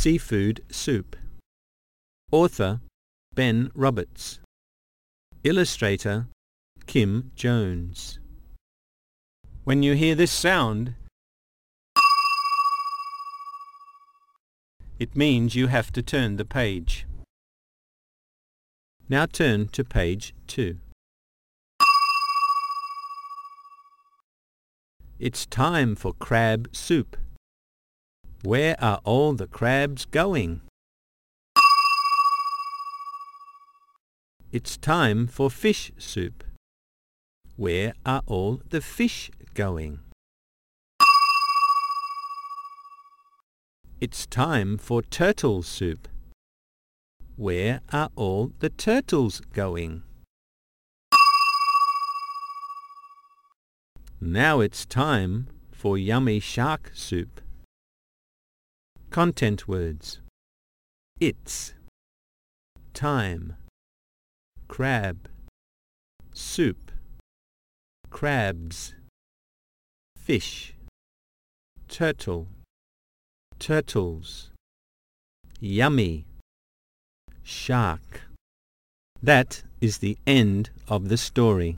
Seafood Soup. Author Ben Roberts. Illustrator Kim Jones. When you hear this sound, it means you have to turn the page. Now turn to page 2. It's time for crab soup. Where are all the crabs going? It's time for fish soup. Where are all the fish going? It's time for turtle soup. Where are all the turtles going? Now it's time for yummy shark soup. Content words. It's, time, crab, soup, crabs, fish, turtle, turtles, yummy, shark. That is the end of the story.